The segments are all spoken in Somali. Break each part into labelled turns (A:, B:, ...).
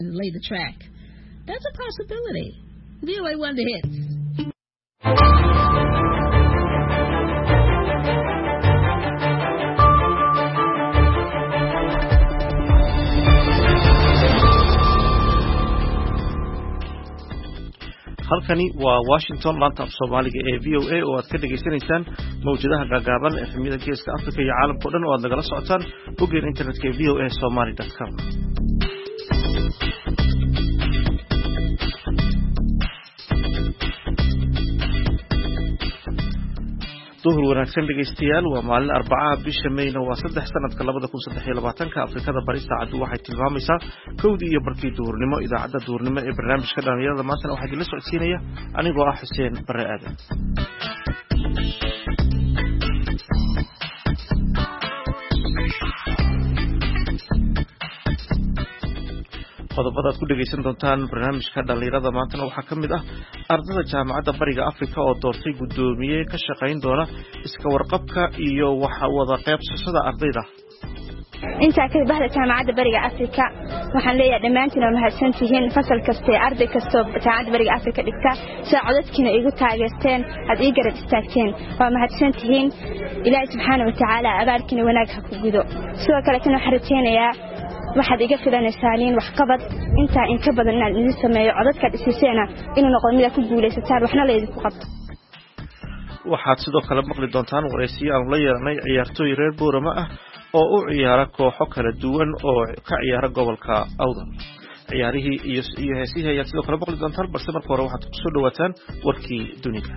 A: and lay the track. That's a possibility. VOA Wonder Hits.
B: halkani waa Washington laanta af Soomaaliga ee VOA oo aad ka dhageysanaysaan mawjadaha gaagaaban ee xubnaha geeska Afrika iyo caalamka oo dhan oo aad nagala socotaan boggeena internetka ee voasomali.com. duhur wanaagsan dhegeystayaal waa maalin Arbacada bisha Mayna waa 3 sanadka 2023 Afrikada bari saacadu waxay tilmaamaysaa 1 iyo barkii duhurnimo idaacadda duhurnimo ee barnaamijka dhalinyarada maanta waxaa idin la socodsiinaya anigoo ah Xuseen Bare Aadan. qodobada aad ku dhageysan doontaan barnaamijka dhalinyarada maanta waxaa kamid ah ardayda jaamacadda Bariga Afrika oo doortay gudoomiye ka shaqeyn doona iska warqabka iyo waxa wada qaybsashada ardayda.
C: inta ka bahda jaamacadda Bariga Afrika waxaan leeyahay dhamaantiin oo mahadsantihiin fasal kasta arday kasta jaamacadda Bariga Afrika dhigta saacadkiina igu taageerteen had ii garab istaagteen waa mahadsantihiin Ilaahay subxaanahu wa ta'ala abaarkiina wanaag ha ku gudo sidoo kale tan waxaan rajaynayaa waxaad iga filanaysaaniin wax qabad inta in ka badan inaad idin sameeyo codadka dhisiseena inuu noqdo mid ku guuleysataan waxna la idinku qabto.
B: waxaad sidoo kale maqli doontaan wareysiyo aan la yeelanay ciyaartooy reer Boorama ah oo u ciyaara kooxo kala duwan oo ka ciyaara gobolka Awdal. ciyaarihii iyo heesihii ayaa sidoo kale maqli doontaan balse marka hore waxaad ku soo dhawaataan warkii dunida.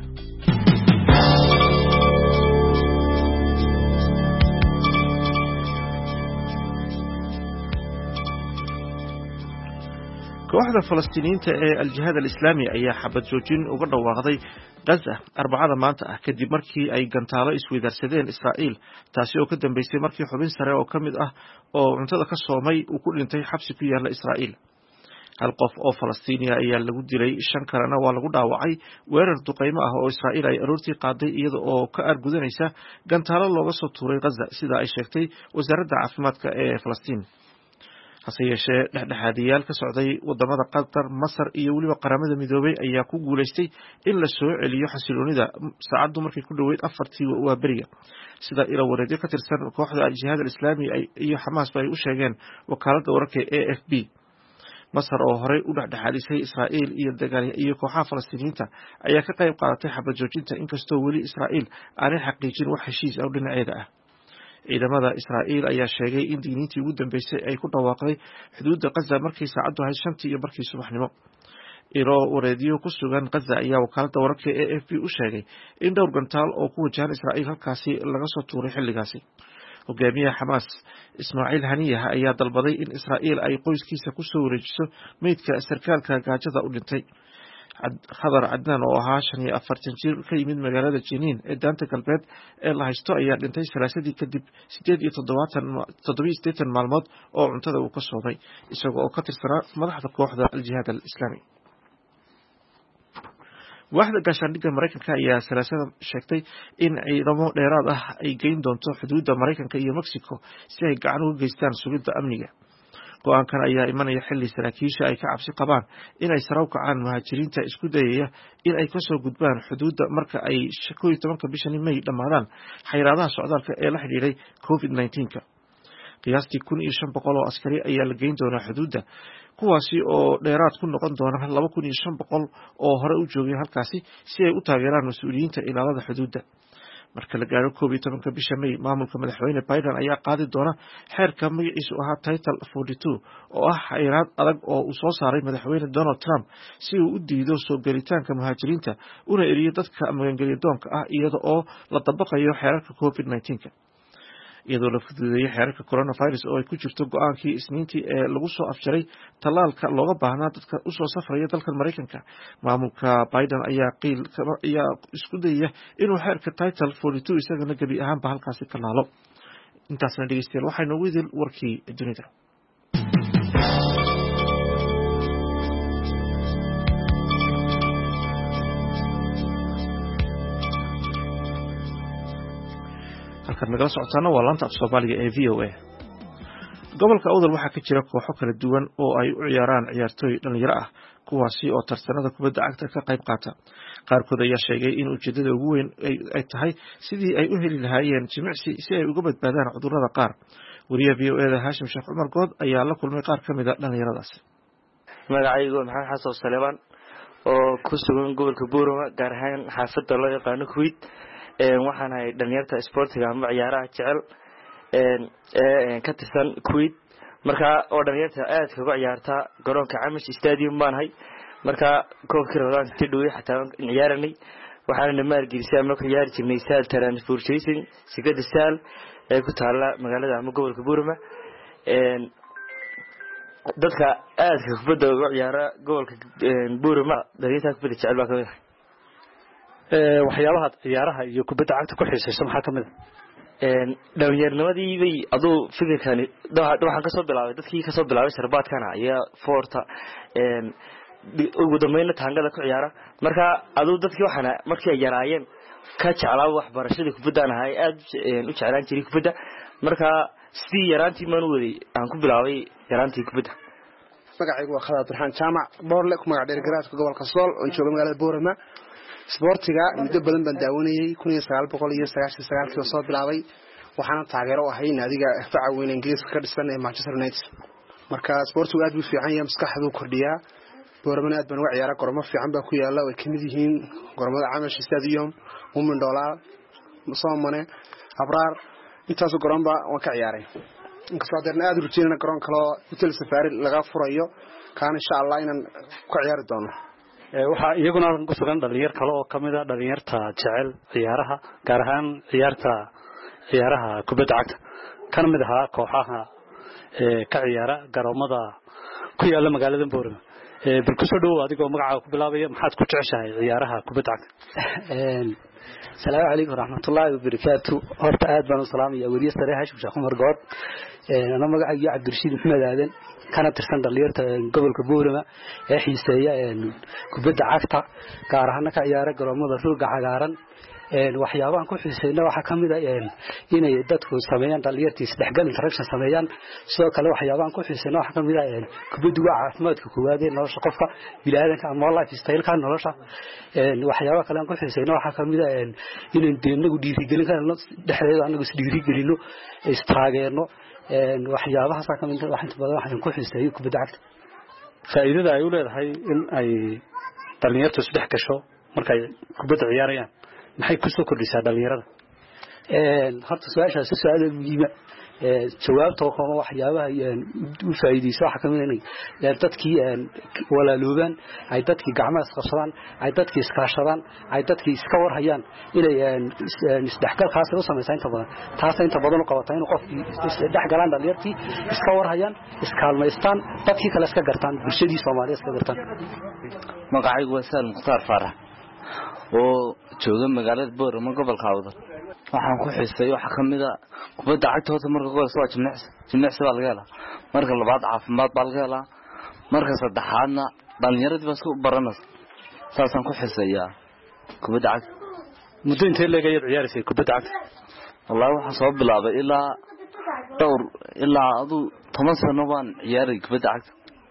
B: kooxda Falastiiniyiinta ee Al-Jihad Al-Islaami ayaa xabad joojin uga dhawaaqday Gaza Arbacada maanta ah kadib markii ay gantaalo isweydaarsadeen Israa'iil taasi oo ka dambeysay markii xubin sare oo kamid ah oo cuntada ka soomay uu ku dhintay xabsi ku yaala Israa'iil. hal qof oo Falastiini ah ayaa lagu dilay 5 kalena waa lagu dhaawacay weerar duqeymo ah oo Israa'iil ay aroortii qaaday iyada oo ka argudanaysa gantaalo looga soo tuuray Gaza sida ay sheegtay wasaaradda caafimaadka ee Falastiin. hase yeeshee dhexdhexaadiyaal ka socday wadamada Qatar, Masar iyo waliba qaramada midoobay ayaa ku guuleystay in la soo celiyo xasiloonida saacadu markii ku dhaweyd 4 waa bariga sida ila wareedyo ka tirsan kooxda Al-Jihad Al-Islaami iyo Xamaas ay u sheegeen wakaaladda wararka ee AFP. Masar oo horey u dhexdhexaadisay Israa'iil iyo kooxaha Falastiiniyiinta ayaa ka qayb qaadatay xabad joojinta inkastoo weli Israa'iil aanay xaqiijin wax heshiis ah dhinaceeda ah. ciidamada Israa'iil ayaa sheegay in digniintii ugu dambeysay ay ku dhawaaqday xuduudda Gaza markii saacadu ahayd 5 subaxnimo. ilo wareediyo ku sugan Gaza ayaa wakaaladda wararka ee AFP u sheegay in dhowr gantaal oo ku wajahan Israa'iil halkaasi laga soo tuuray xilligaasi. hogaamiyaha Xamaas Ismaaciil Haniyah ayaa dalbaday in Israa'iil ay qoyskiisa ku soo wareejiso meydka sarkaalka gaajada u dhintay. Khadar Adnan oo ahaa 45 jir ka yimid magaalada Jenin ee daanta galbeed ee la haysto ayaa dhintay salaasadii kadib 87 maalmood oo cuntada uu ka soomay isagoo oo ka tirsanaa madaxda kooxda Al-Jihad Al-Islaami. waaxda gaashaandhigga Mareykanka ayaa salaasada sheegtay in ciidamo dheeraad ah ay geyn doonto xuduudda Mareykanka iyo Mexico si ay gacan uga geystaan sugidda amniga. go'aankan ayaa imanaya xilli saraakiisha ay ka cabsi qabaan in ay saraw kacaan muhaajiriinta isku dayaya in ay ka soo gudbaan xuduudda marka ay 11 bisha May dhamaadaan xayiraadaha socdaalka ee la xiriiray COVID-19. qiyaastii 1500 oo askari ayaa la geyn doonaa xuduudda kuwaasi oo dheeraad ku noqon doona 2500 oo hore u joogay halkaasi si ay u taageeraan mas'uuliyiinta ilaalada xuduudda. marka la gaaro 11 bisha May maamulka madaxweyne Biden ayaa qaadi doona xeerka magaciisu ahaa Title 42 oo ah xayiraad adag oo uu soo saaray madaxweyne Donald Trump si uu u diido soo galitaanka muhaajiriinta una eriyo dadka magangelyo doonka ah iyada oo la dabaqayo xeerarka COVID-19 iyadoo la fududeeyay xeerarka coronavirus oo ay ku jirto go'aankii Isniintii ee lagu soo afjaray talaalka looga baahnaa dadka u soo safraya dalka Mareykanka. maamulka Biden ayaa isku dayaya inuu xeerka Title 42 isagana gabi ahaanba halkaasi ka laalo. intaasna dhegeystayaal waxay noogu idil warkii dunida. halkan nagala socotaana waa laanta af Soomaaliga ee VOA. gobolka awdal waxaa ka jira kooxo kala duwan oo ay u ciyaaraan ciyaartooy dhalinyaro ah kuwaasi oo tartanada kubadda cagta ka qayb qaata qaarkood ayaa sheegay in ujeedada ugu weyn ay tahay sidii ay u heli lahaayeen jimicsi si ay uga badbaadaan cudurrada qaar wariyaha VOAda Haashim Sheekh Cumar Good ayaa la kulmay qaar kamid ah dhalinyaradaasi
D: magacaygu maxamed xasan Saleeman oo ku sugan gobolka Buurama gaar ahaan xaafadda loo yaqaan Kuwait waxaan ahay dhalinyarta sportiga ama ciyaaraha jecel ka tirsan Kuwait marka oo dhalinyarta aad uga ciyaarta garoonka Amish Stadium baan hay marka koobkii Ramadan intii dhawey xataa ciyaaranay waxaana maalgelisay ama ku ciyaar jirnay Saal Transportation sigada Saal ee ku taala magaalada ama gobolka Buurama dadka aad kubadda uga ciyaara gobolka Buurama dhalinyarta kubadda jecel baa kamid
E: waxyaabaha ciyaaraha iyo kubadda cagta ku xiisayso maxaa kamid
D: dhalinyarnimadii bay adoo fikirkani waxaan ka soo bilaabay dadkii ka soo bilaabay sarbaadkana ayaa foorta ugu dambeyn taangada ku ciyaara marka adoo dadkii waxana markii ay yaraayeen ka jeclaa waxbarashada kubadda ahay aad u jeclaan jiray kubadda marka sidii yaraantii maan waday aan ku bilaabay yaraantii kubadda
F: magacaygu waa Khalid Abdurrahman Jaamac boorle ku magac dheer garaadka gobolka Sool oo jooga magaalada Boorama sportiga muddo badan baan daawanayay 1999 oo soo bilaabay waxaana taageero u ahay naadiga faca weyn Ingiriiska ka dhisan ee Manchester United marka sportigu aad u fiican yahay maskaxdu kordhiya Boorama aad baan uga ciyaaraa gormo fiican baa ku yaala way kamid yihiin gormada Amish Stadium Mumindola Musoomane Abraar intaas goromba waan ka ciyaaray inkastoo adeerna aad u rajayna garoon kale oo hotel safari laga furayo kaan insha Allah inaan ku ciyaari doono
E: waxa iyaguna ku sugan dhalinyar kale oo kamid ah dhalinyarta jecel ciyaaraha gaar ahaan ciyaaraha kubadda cagta kana mid ah kooxaha ka ciyaara garoomada ku yaala magaalada Boorama bilku soo dhaw adigoo magacaaga ku bilaabaya maxaad ku jeceshahay ciyaaraha kubadda cagta
G: السلام عليكم ورحمة الله وبركاته هرت آد بن السلام يا ولي استريح شو شخص مرقود أنا ما قاعد عبد الرشيد محمد هذا كانت ترسل دليرت قبل كبورة حيسية كبد عقطة كارهنا كعيارة قرامة ذو قعارا waxyaabahan ku xiiseeyna waxa kamid ah inay dadku sameeyaan dhalinyartii isdhexgal interaction sameeyaan sidoo kale waxyaabahan ku xiiseeyna waxa kamid ah kubaddu caafimaadka koowaad ee nolosha qofka bilaadanka ama lifestyle-ka nolosha waxyaabaha kale aan ku xiiseeyna waxa kamid ah inaan deegaanku dhiirigelin karno dhexdeeda anagu isdhiirigelino istaageerno waxyaabahaas kamid ah waxa inta badan waxaan ku xiiseeyay kubadda cagta
E: faa'iidada ay u leedahay in ay dhalinyartu isdhex gasho markay kubadda ciyaarayaan maxay ku soo kordhisaa dhalinyarada
G: horta su'aashaas su'aal muhiim ah jawaabta oo waxyaabaha u faa'iideyso waxa kamid ah dadkii walaalooban ay dadkii gacmaha isqabsadaan ay dadkii iskaashadaan ay dadkii iska warhayaan inay isdhexgalkaas u sameeyaan inta badan taas inta badan u qabata in qofkii isdhexgalaan dhalinyartii iska warhayaan iskaalmaystaan dadkii kale iska gartaan bulshadii Soomaaliyeed iska gartaan
D: magacaygu waa Saal Mukhtaar Farax oo jooga magaalada Boorama gobolka Awdal waxaan ku xiiseeyay waxa kamid ah kubadda cagta marka gool soo jimicsi baa laga helaa marka labaad caafimaad baa laga helaa marka saddexaadna dhalinyarada baa isku baranaysa saasan ku xiiseeyaa kubadda cagta
E: muddo intee leeyahay ciyaaraysa kubadda cagta
D: wallahi waxaan soo bilaabay ilaa adu 10 sano baan ciyaaray kubadda cagta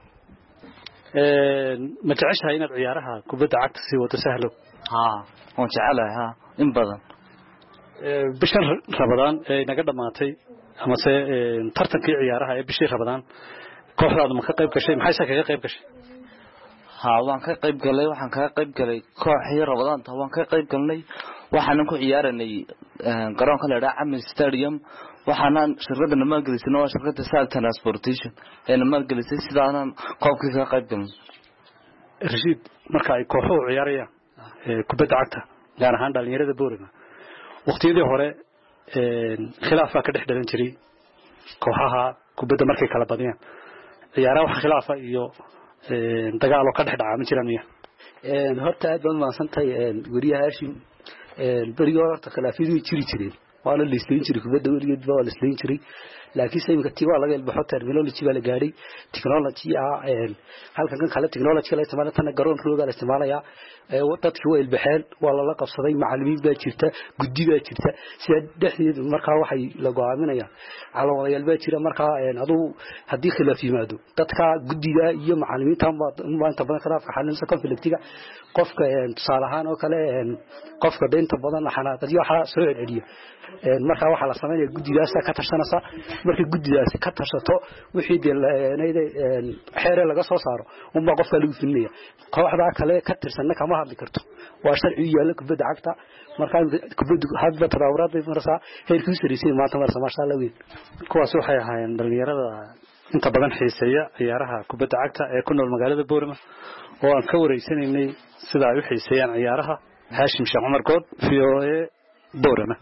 E: ma jeceshahay inaad ciyaaraha kubadda cagta si wada sahlo
D: waan jecelahay in badan
E: bishan Ramadan ee naga dhamaatay ama se tartankii ciyaaraha ee bishii Ramadan kooxdaadu ma ka qayb gashay maxay kaga qayb gashay
D: waan ka qayb galay waxaan ka qayb galay kooxii Ramadan waan ka qayb galnay waxaan ku ciyaaranay garoonka la yiraahdo Amish Stadium waxaan shirkadda maalgelisay waa shirkadda Saal Transportation ee maalgelisay sidaan koobkii ka qayb galnay
E: Rashid marka ay kooxuhu ciyaarayaan kubadda cagta gaar ahaan dhalinyarada Boorama waqtiyadii hore khilaaf ka dhex dhalan jiray kooxaha kubadda markay kala badiyaan ciyaaraha wax khilaaf iyo dagaal oo ka dhex dhaca ma jiraan
G: horta aad baan maasantay wariyaha Haashim bariyo horta khilaafyadu jiri jireen waana la isleyn jiray kubadda weligeed baa la isleyn jiray laakiin sayimka tii waa laga ilbaxo terminology baa la gaadhay technology halkan kan kale technology la isticmaalo tan garoon rooga la isticmaalaya dadkii waa ilbaxeen waa la qabsaday macallimiin baa jirta guddi baa jirta sida dhexdeed markaa waxay la go'aaminayaan calaamadayaal baa jira markaa aduu haddii khilaaf yimaado dadka guddiga iyo macallimiinta maanta badan khilaafka xalinsa conflictiga qofka tusaale ahaan oo kale qofka deynta badan xanaaqadiyo waxa soo celiyo markaa waxa la sameeyaa guddigaas ka tarsanaysa markii guddigaas ka tarsato wixii xeere laga soo saaro uma qofka lagu filinaya kooxda kale ka tirsanna kama hadli karto waa sharci yaala kubadda cagta markaa kubaddu hadba tadawuraad ay marsaa heerkii sariisay maanta marsa ma sha Allah weyn
E: kuwaas waxay ahaayeen dhalinyarada inta badan xiiseeya ciyaaraha kubadda cagta ee ku nool magaalada Boorama oo aan ka wareysanaynay sida ay u xiiseeyaan ciyaaraha Haashim Sheekh Umar Good VOA Boorama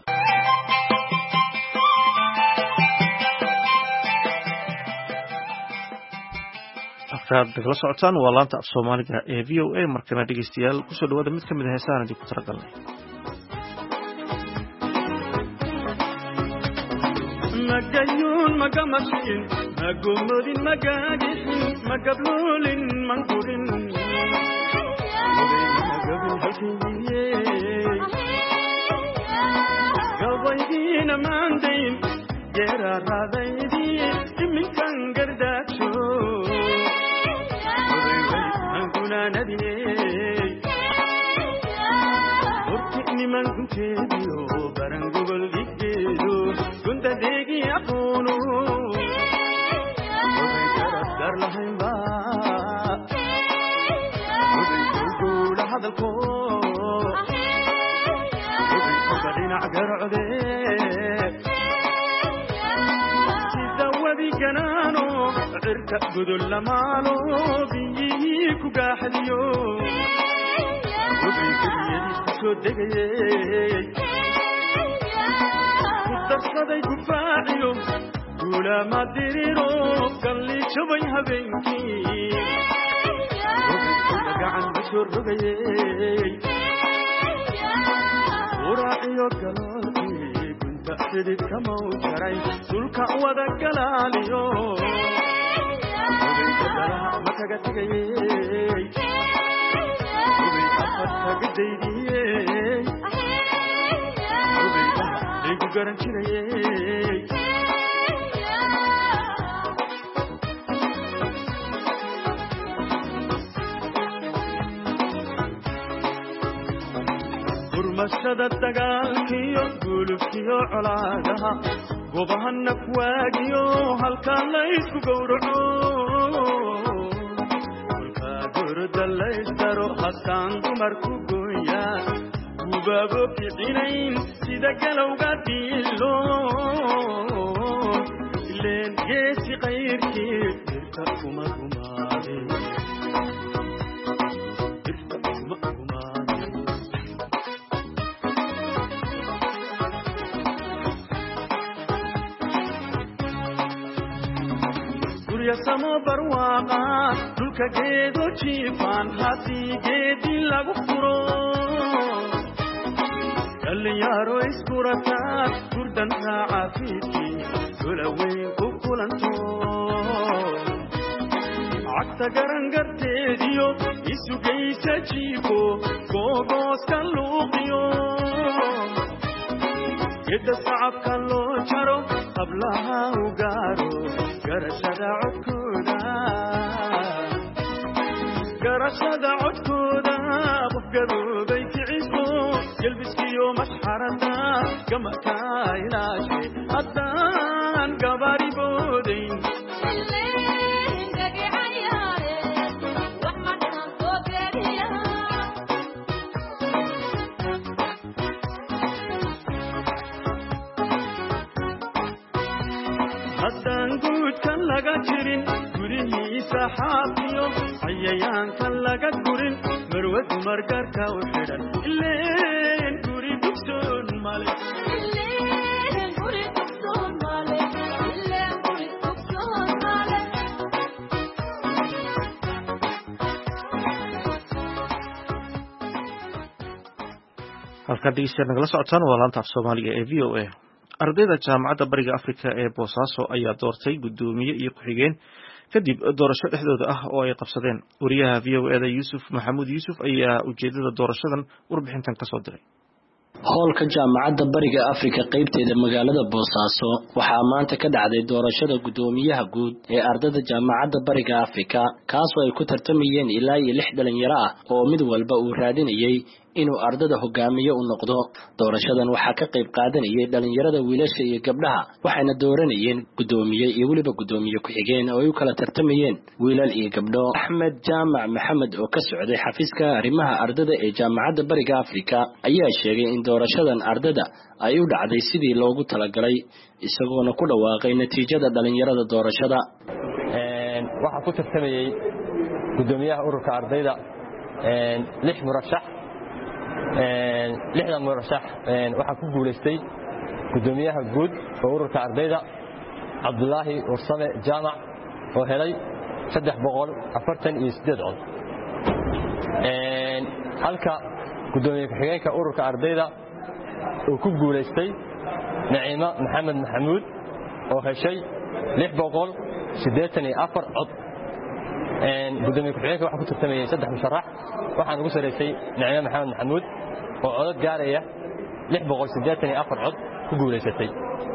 B: dagala socotaan waa laanta af Soomaaliga ee VOA markana dhageystayaal ku soo dhawaada mid kamid ah heesahan idinku talagalnay
H: magayun magamashin magumudin magagin magablulin mangurin gawaydina mandayn geraradaydii iminkan gardaajo urtikni man kunteediyo baran gogol dhiggeedo gunta deegi aqoonu gar lahaynba guula hadalko dhinac garcode sida wadi ganaano cirka gudul lamaalo biyihii ku gaaxadiyo soo degayey ku darsaday gufaaciyo guulama diriro galli jabay habeenkii gacan kusoo rogayey uraaciyo galoolkii gunta xididka mau jaray dhulka wada galaaliyo ma kaga tegayey afartagadaydiyey igu garan jirayey gurmashada dagaalkiyo gulubkiyo colaadaha gobahana kuwaagiyo halkaa laysku gowraco dalaysdaro hastaan dumarku gooya gubaabo kicinayn sida galowga dhiilo ileen geesi qayrkii dirta kuma gumaade samo barwaaqa dhulka geedo jiifaan haddii geedi lagu furo dhalinyaro iskurataa gurdan raaca fiidkii gola weyn ku kulanto cagta garangarteediyo isugaysa jiifo googooska luuqiyo gedda sacabka loo jaro qablaha u gaaro garashada codkooda qof gaboobay kiciso gelbiskiyo mashxarada gamaka ilaashe haddaan gabaari boodayn haddaan guudkan laga jirin gurihiisa xaafiyo cayayaankan laga gurin marwad margarka u xidhan ileen guri dugsoon male
B: halkaan dhegeystayaal nagala socotaan waa laanta af Soomaaliga ee VOA ardayda jaamacadda bariga afrika ee boosaaso ayaa doortay guddoomiye iyo ku-xigeen kadib doorasho dhexdooda ah oo ay qabsadeen. wariyaha v o eda yuusuf maxamuud yuusuf ayaa ujeedada doorashadan warbixintan kasoo diray.
I: howlka jaamacadda bariga afrika qaybteeda magaalada boosaaso waxaa maanta ka dhacday doorashada guddoomiyaha guud ee ardayda jaamacadda bariga afrika kaasoo ay ku tartamayeen ilaa iyo 6 dhalinyaro ah oo mid walba uu raadinayay inuu ardada hogaamiye u noqdo. doorashadan waxaa ka qayb qaadanayay dhalinyarada wiilasha iyo gabdhaha waxayna dooranayeen guddoomiye iyo weliba guddoomiye ku-xigeen oo ay u kala tartamayeen wiilal iyo gabdho. axmed jaamac maxamed oo ka socday xafiiska arrimaha ardada ee jaamacadda bariga afrika ayaa sheegay in doorashadan ardada ay u dhacday sidii loogu talagalay isagoona ku dhawaaqay natiijada dhalinyarada doorashada.
J: waxaa ku tartamayay guddoomiyaha ururka ardayda 6 murashax. 6 murashax waxaa ku guuleystay guddoomiyaha guud oo ururka ardayda cabdulaahi warsame jaamac oo helay 348 cod. halka guddoomiye ku-xigeenka ururka ardayda uu ku guuleystay naciimo maxamed maxamuud oo heshay 684 cod. gudoomiye ku-xigeenka waxaa ku tartamayay 3 musharax waxaan ugu sareysay naciimo maxamed maxamuud oo codad gaaraya 684 cod ku guuleysatay.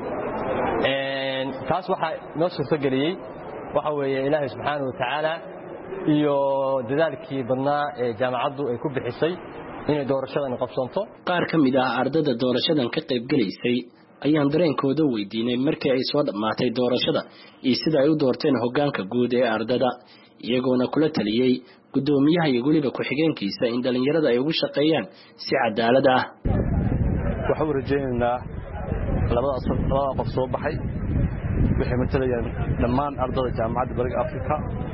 J: taas waxaa noo suurtageliyey waxa weeye ilaahay subxaanahu wa tacaala iyo dadaalkii badnaa ee jaamacaddu ay ku bixisay inay doorashadan qabsanto.
I: qaar ka mid ah ardada doorashadan ka qayb galaysay ayaan dareenkooda weydiinay markii ay soo dhamaatay doorashada iyo sida ay u doorteen hoggaanka guud ee ardada iyagoona kula taliyay guddoomiyaha iyo weliba ku-xigeenkiisa in dhalinyarada ay ugu shaqeeyaan si cadaalad ah.
K: waxaan rajaynaynaa labada qof soo baxay waxay matalayaan dhammaan ardada jaamacadda bariga afrika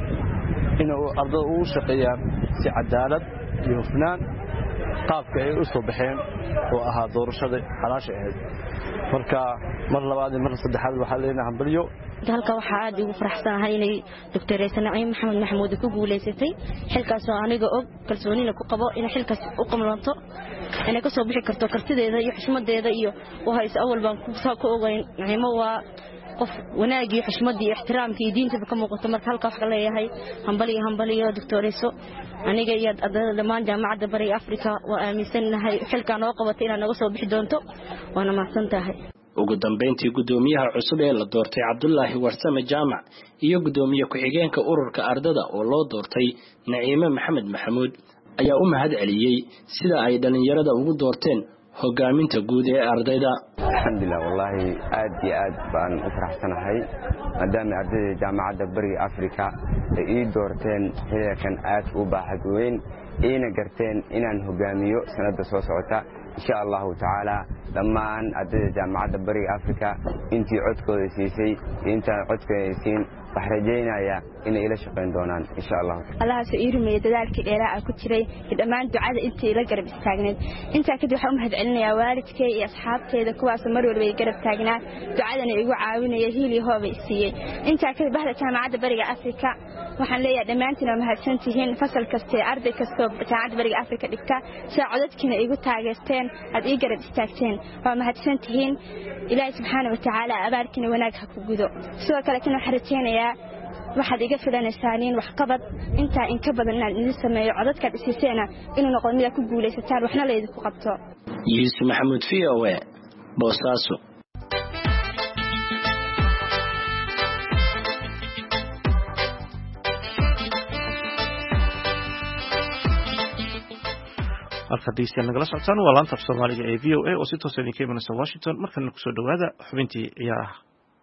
K: inay ardada ugu shaqeeyaan si cadaalad iyo hufnaan qaabka ay u soo baxeen oo ahaa doorashada xalaasha ahayd. marka mar labaad iyo mar saddexaad waxaa leenahay hambalyo.
L: halka waxaa aad ugu faraxsanahay inay Dr. Naciimo maxamed maxamuud ku guuleysatay xilkaas oo aniga og kalsoonina ku qabo in xilkaas u qamlanto inay ka soo bixi karto kartideeda iyo xushmadeeda iyo waxa awal baan ku soo ogayn Naciimo waa qof wanaag iyo xushmad iyo ixtiraam iyo diinta ka muuqato. marka halka wax leeyahay hambaliyo Dr. aniga iyo ardayda dhammaan jaamacadda bariga afrika waa aaminsanahay xilkan oo qabatay inaan naga soo bixi doonto waana mahadsantahay.
I: ugu dambeyntii guddoomiyaha cusub ee la doortay cabdulaahi warsame jaamac iyo guddoomiye ku-xigeenka ururka ardada oo loo doortay naciimo maxamed maxamuud ayaa u mahad celiyey sida ay dhalinyarada ugu doorteen hogaaminta guud ee ardayda.
M: alxamdulilah wallaahi aad iyo aad baan u faraxsanahay maadaama ardayda jaamacadda bariga afrika ay ii doorteen xilkan aad u baaxad weyn iina garteen inaan hogaamiyo sanadda soo socota insha allahu tacaala. dhammaan ardayda jaamacadda bariga afrika intii codkooda siisay intaan codkooda siin wax rajaynaya inay ila shaqayn doonaan insha allah.
C: allaha soo iirmay dadaalkii dheeraa ku jiray dhammaan ducada intii la garab istaagneed. inta kadib waxaan u mahad celinayaa waalidkay iyo asxaabteeda kuwaas mar walba ay garab taagnaa ducadana igu caawinaya hiil iyo hoob ay siiyay. inta kadib bahda jaamacadda bariga afrika waxaan leeyahay dhammaantiin mahadsan tihiin fasal kasta arday kasta jaamacadda bariga afrika dhigta saacadkiina igu taageerteen aad ii garab istaagteen waa mahadsan tihiin. ilaahay subxaanahu wa tacaala abaarkina wanaag ha ku gudo. sidoo kale kana xariteynaya waxaad iga filanaysaaniin wax qabad inta in ka badan inaan idin sameeyo codadka dhisiseena inuu noqdo mid ku guuleysataan waxna la idinku qabto.
I: Yuusuf Maxamuud VOA Boosaaso.
B: halkadiisaan nagala socotaan waa laanta Soomaaliga ee VOA oo si toos ah idinka imanaysa Washington. markana ku soo dhawaada xubintii ciyaaraha.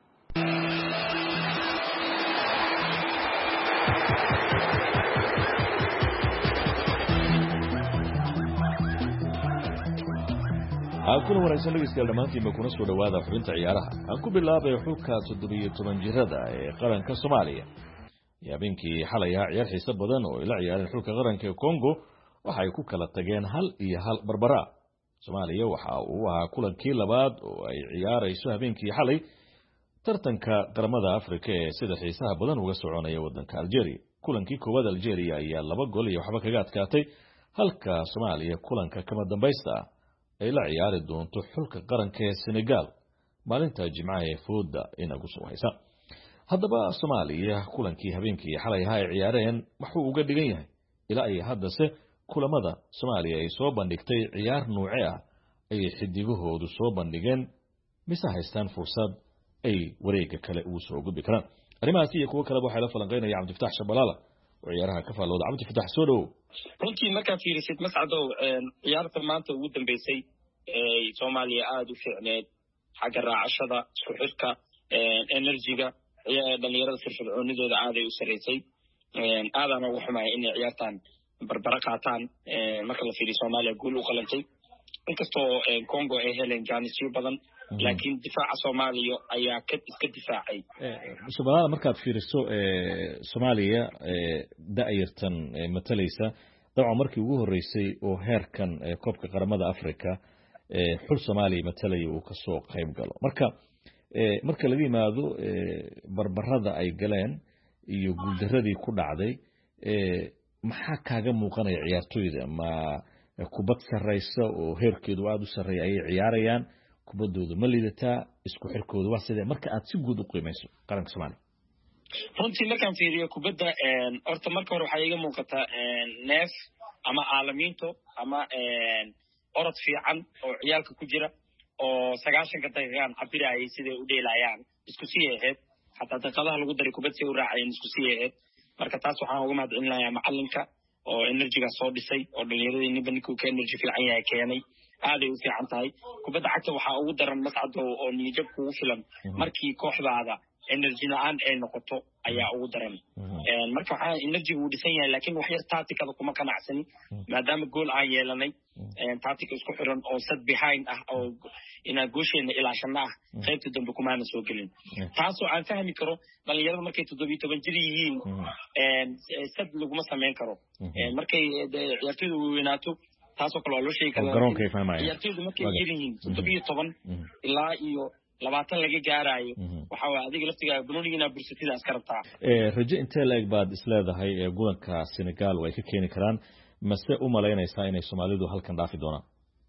N: kuna wanaagsan dhegeystayaal dhammaantiinba kuna soo dhawaada xubinta ciyaaraha. aan ku bilaabay xulka 17 jirada ee qaranka Soomaaliya. habeenkii xalay ciyaar xiiso badan oo ila ciyaareen xulka qaranka ee Congo waxa ay ku kala tageen 1-1 barbara. Soomaaliya waxa uu ahaa kulankii labaad oo ay ciyaarayso habeenkii xalay tartanka qaramada Afrika ee sida xiisaha badan uga soconaya wadanka Algeria. kulankii koowaad Algeria ayaa 2 gool iyo waxba kaga adkaatay halka Soomaaliya kulanka kama dambaysta ay la ciyaari doonto xulka qaranka ee Senegal maalinta jimcaha ee fooda inagu soo haysa haddaba Soomaaliya kulankii habeenkii xalay ahaa ay ciyaareen wuxuu uga dhigan yahay ilaa ay haddase kulamada Soomaaliya ay soo bandhigtay ciyaar nooce ah ay xidigahoodu soo bandhigeen mise haystaan fursad ay wareega kale ugu soo gudbi karaan arrimahaasi iyo kuwa kale waxay la falanqeynaya Cabdifataax Shabalala oo ciyaaraha ka faalooda Cabdifataax soo dhow
O: runtii markaa fiirisid mascadow ciyaarta maanta ugu dambeysay ee Soomaaliya aad u fiicneed xagga raacashada isku xirka energy-ga dhalinyarada firfircoonidooda aad ay u sareysay aadana ugu xumahay inay ciyaartaan barbara qaataan marka la fiiriyo Soomaaliya guul u qalantay inkastoo Congo ay heleen jaanisyo badan laakiin difaaca Soomaaliya ayaa iska difaacay
N: Shabalala markaad fiiriso Soomaaliya da'yartan matalaysa dabcan markii ugu horeysay oo heerkan koobka qaramada Afrika xul Soomaaliya matalay uu ka soo qayb galo marka laga yimaado barbarada ay galeen iyo guuldaradii ku dhacday maxaa kaaga muuqanaya ciyaartoyda ma kubad sareysa oo heerkeedu aad u sareeyo ay ciyaarayaan kubadoodu ma liidataa isku xirkoodu waa sidee marka aad si guud u qiimeyso qaranka Soomaaliya
O: runtii markaan fiiriyo kubadda horta marka hore waxaa iga muuqataa neef ama caalamiinto ama orod fiican oo ciyaalka ku jira oo 90 daqiiqan cabirayay siday u dheelayaan isku sii ahayd hatta daqiiqadaha lagu daray kubad si u raacayeen isku sii ahayd marka taas waxaan uga mahadcelinayaa macalinka oo energy-ga soo dhisay oo dhalinyarada ninkuu ka energy fiican yahay keenay aad ay u fiican tahay kubadda cagta waxaa ugu daran mascado oo niyad kugu filan markii kooxdaada energy la'aan ay noqoto ayaa ugu daran marka waxaa energy uu dhisan yahay laakiin wax yar tactical kuma qanacsani maadaama gool aan yeelanay tactical isku xiran oo sad behind ah oo ina goosheena ilaashana ah qaybta dambe kumaana soo gelin taasoo aan fahmi karo dhalinyarada markay 17 jir yihiin sad laguma sameyn karo markay ciyaartoydu weynaato taasoo kale loo sheegi karaa ciyaartoydu markay yihiin 17 ilaa iyo 20 laga gaarayo waxa waa adiga laftiga bununiga bursatida askarta
N: rajo intee la egbaad isleedahay gulanka Senegal way ka keeni karaan mase u maleynaysaa inay Soomaalidu halkan dhaafi doonaan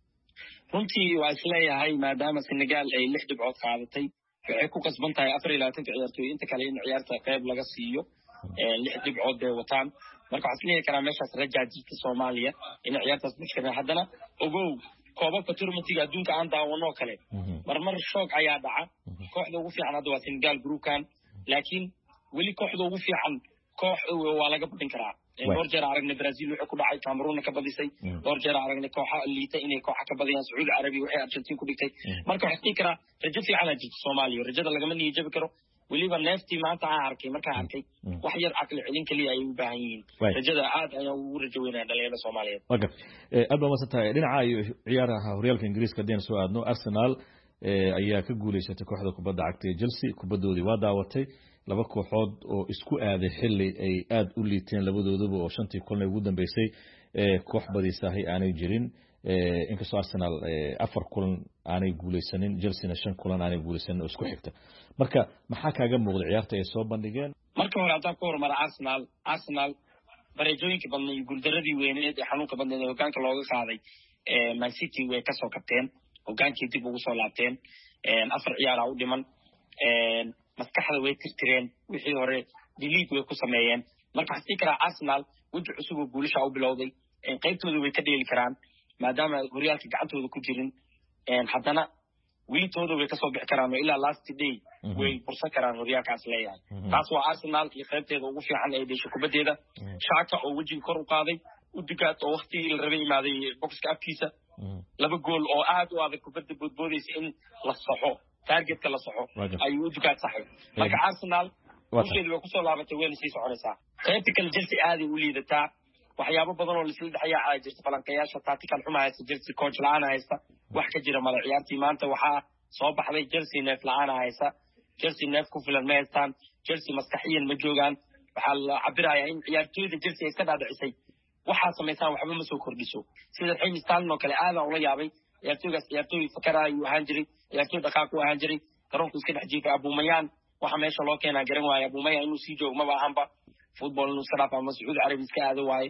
O: runtii waa isleeyahay maadaama Senegal ay 6 dhibcood qaadatay waxay ku qasban tahay 24 ciyaartoy inta kale in ciyaarta qayb laga siiyo 6 dhibcood ay wataan marka waxaa isleeyahay karaa meeshaas rajaajinta Soomaaliya in ciyaartaas mushkilada haddana ogow koobabka tournamentiga adduunka aan daawano kale marmar shoog ayaa dhaca kooxda ugu fiican hadda waa Senegal groupkan laakiin weli kooxda ugu fiican koox waa laga badin karaa dhowr jeer aragnay Brazil wuxuu ku dhacay Cameroon ka badisay dhowr jeer aragnay kooxa liita inay kooxa ka badiyaan Saudi Arabia waxay Argentina ku dhigtay marka waxaa tii karaa rajo fiican ah jirto Soomaaliya rajada lagama niyajabi karo weliba neeftii maanta aan arkay markaan arkay wax yar aqli celin kaliya ay u baahan yihiin rajada aad ayaan ugu rajo weynaa dhalinyarada Soomaaliyeed
N: aad baa masantahay dhinaca iyo ciyaaraha horyaalka Ingiriiska hadeen soo aadno Arsenal ayaa ka guuleysatay kooxda kubadda cagta ee Chelsea kubadoodii waa daawatay laba kooxood oo isku aaday xilli ay aad u liiteen labadooduba oo shantii kulan ugu dambeysay koox badisay aanay jirin inkastoo Arsenal 4 kulan aanay guuleysanin Chelsea 5 kulan aanay guuleysanin oo isku xigta marka maxaa kaaga muuqday ciyaarta ay soo bandhigeen
O: marka hore hadaan ku hormar Arsenal bareejooyinka badnay guuldaradii weyneed ee xanuunka badneed ee hogaanka looga qaaday Man City way ka soo kabteen hogaankii dib ugu soo laabteen 4 ciyaar u dhiman maskaxda way tirtireen wixii hore delete way ku sameeyeen marka xatii kara Arsenal wajh cusub oo guulasha u bilowday qaybtooda way ka dheeli karaan maadaama horyaalka gacantooda ku jirin haddana wiiltooda way ka soo bixi karaan ilaa last day way fursan karaan horyaalkaas leeyahay taas waa Arsenal iyo qaybteeda ugu fiican ee dhashay kubadeeda Shaka oo wajiga kor u qaaday u digaad oo waqti la rabay imaaday boxka afkiisa laba gool oo aad u adag kubadda boodboodaysa in la saxo targetka la saxo ayuu u digaad saxay marka Arsenal waxay ku soo laabatay weyn sii soconaysa qaybta kale Chelsea aad u liidataa waxyaabo badan oo lisla dhaxaya jirta falanqayaasha tactical xumaaysa Chelsea coach la'aan haysta wax ka jira mala ciyaartii maanta waxa soo baxday Chelsea neef la'aan haysta Chelsea neef ku filan ma haystaan Chelsea maskaxiyan ma joogaan waxa la cabirayaa in ciyaartooyda Chelsea iska dhaadhicisay waxa sameeysan waxba ma soo kordhiso sida Raheem Sterling oo kale aad u la yaabay ciyaartooy fakarayo ahaan jiray ciyaartooy dhaqaaq u ahaan jiray garoonka iska dhex jiifay Aubameyang waxa meesha loo keenaa garan waaya Aubameyang inuu sii joogo ma baahanba football inuu iska dhaafo ama Saudi Arabia iska aado waaye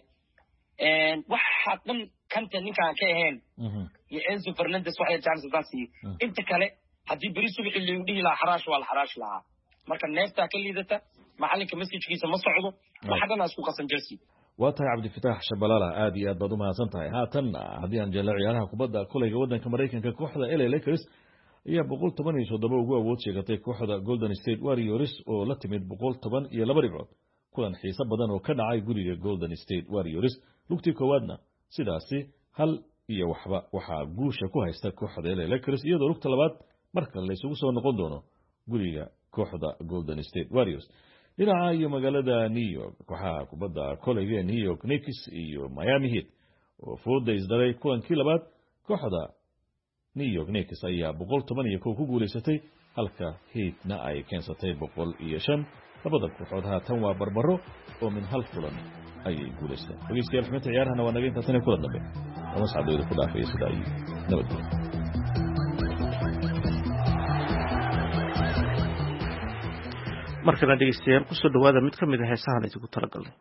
O: waxa dhan kanta ninkaan ka ahayn iyo Enzo Fernandez waxa chance daasi inta kale haddii beri subaxi lagu dhihi lahaa xaraash waa la xaraash lahaa marka neeftaa ka liidata macalinka masajkiisa ma socdo waxa dhan isku qasan Chelsea
N: waa tahay cabdifitaax Shabalala aad iyo aad baad u mahadsan tahay haatan haddii aan jecel ciyaaraha kubadda kolayga waddanka Mareykanka kooxda LA Lakers ayaa 117 ugu awood sheegatay kooxda Golden State Warriors oo la timid 112 dhibcood kulan xiiso badan oo ka dhacay guriga Golden State Warriors lugtii koowaadna sidaasi hal iyo waxba waxaa guusha ku haysta kooxda LA Lakers iyadoo lugta labaad marka la isugu soo noqon doono guriga kooxda Golden State Warriors dhinaca iyo magaalada New York waxaa kubadda kolayga New York Knicks iyo Miami Heat oo fooda isdaray kulankii labaad kooxda New York Knicks ayaa 111 ku guuleysatay halka Heatna ay keensatay 105 labada kooxood haatan waa barbaro oo min hal kulan ayay guuleysteen dhageystayaal xubinta ciyaarahana waa naga inta tan kulan dambe ama saacadooda ku dhaafay sida ay nabadgelyo
B: markana dhegeystayaal ku soo dhawaada mid ka mid ah heesahan idinku talagalnay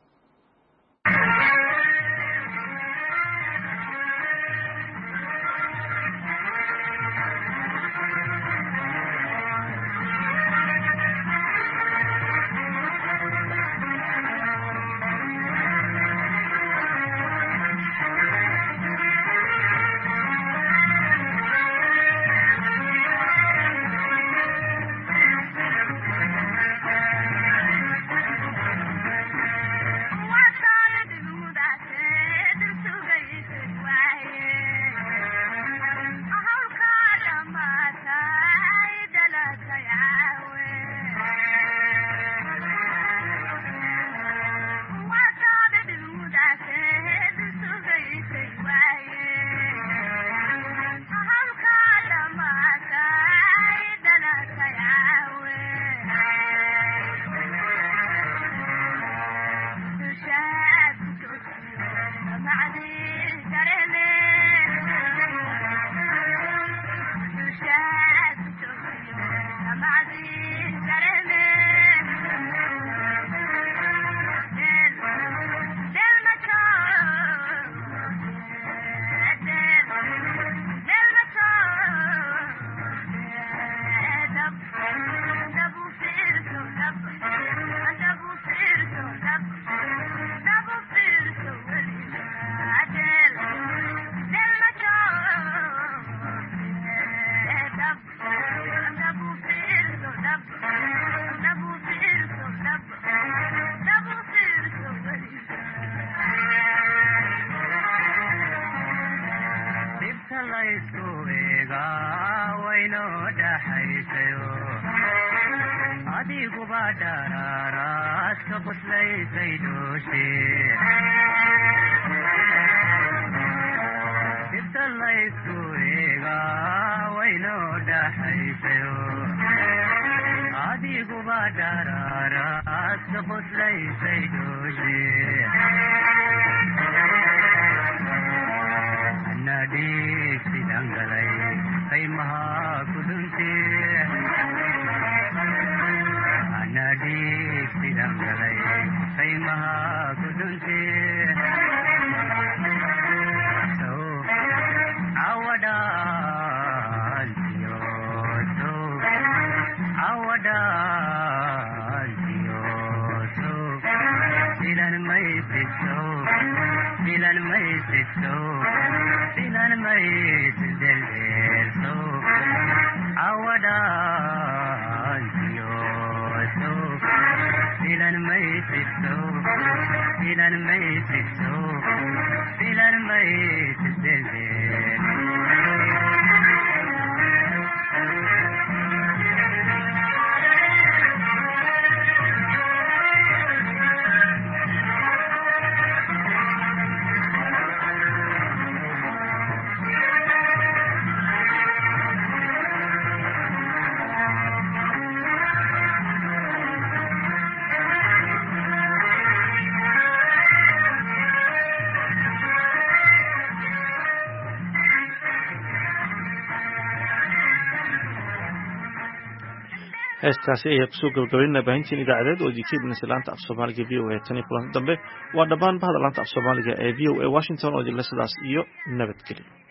B: heestaasi ayaa kusoo gabagabaynaa baahintiin idaacadeed oo idinka imanaysa laanta af soomaaliga v o a tan iyo kulanti dambe waa dhammaan bahda laanta af soomaaliga ee v o a Washington oo idinle sidaas iyo nabadgelyo